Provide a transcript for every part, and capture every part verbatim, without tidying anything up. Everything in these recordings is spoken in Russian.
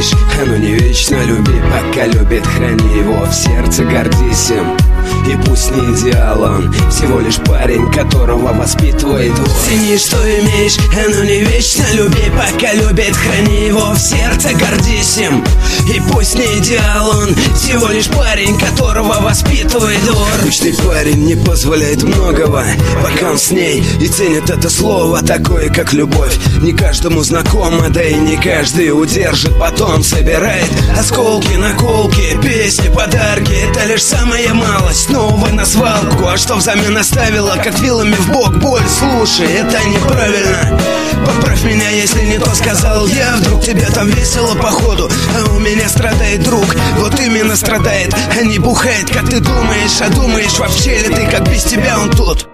имеешь, оно не вечно. Люби, пока любит, храни его в сердце, гордись им. И пусть не идеал он, всего лишь парень, которого воспитывает двор. Цени, что имеешь, оно не вечно. Люби, пока любит, храни его в сердце, гордись им. И пусть не идеал он, всего лишь парень, которого воспитывает двор. Обычный парень не позволяет многого, пока он с ней, и ценит это слово, такое как любовь. Не каждому знакомо, да и не каждый удержит. Потом собирает осколки, наколки, песни, подарки. Это лишь самая малость, снова на свалку. А что взамен оставила, как вилами в бок боль? Слушай, это неправильно. Поправь меня, если не то сказал я. Вдруг тебе там весело походу, а у меня страдает друг. Вот именно страдает, а не бухает, как ты думаешь. А думаешь, вообще ли ты, как без тебя он тут?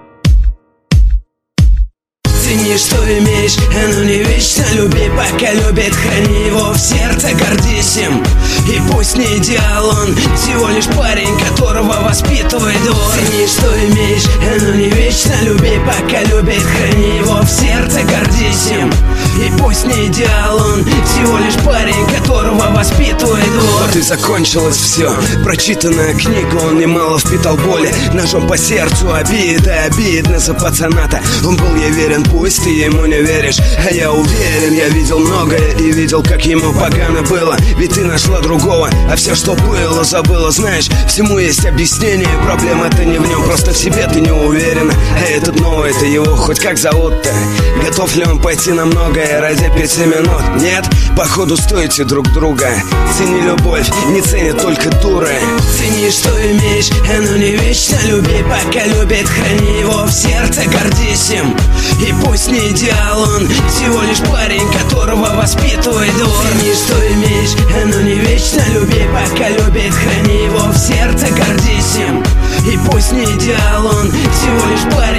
Цени, что имеешь, оно не вечно. Люби, пока любит, храни его в сердце, гордись им. И пусть не идеал он, всего лишь парень, которого воспитывает двор. Цени, что имеешь, оно не вечно. Люби, пока любит, храни его в сердце, гордись им. И пусть не идеал он, всего лишь парень, которого воспитывает двор. Вот и закончилось все, прочитанная книга. Он немало впитал боли, ножом по сердцу, обида, обидно за пацаната. Он был ей верен, пусть ты ему не веришь, а я уверен, я видел многое и видел, как ему погано было. Ведь ты нашла другого, а все, что было, забыла. Знаешь, всему есть объяснение, проблема-то не в нем, просто в себе ты не уверена. А этот новый, это его хоть как зовут-то? Готов ли он пойти на многое ради пяти минут? Нет, походу стойте друг друга. Цени любовь, не ценит только дура. Цени, что имеешь, оно не вечно. Люби, пока любит, храни его в сердце, гордись им. И пусть не идеал он, всего лишь парень, которого воспитывает двор. Цени, что имеешь, оно не вечно. Люби, пока любит, храни его в сердце, гордись им. И пусть не идеал он, всего лишь парень,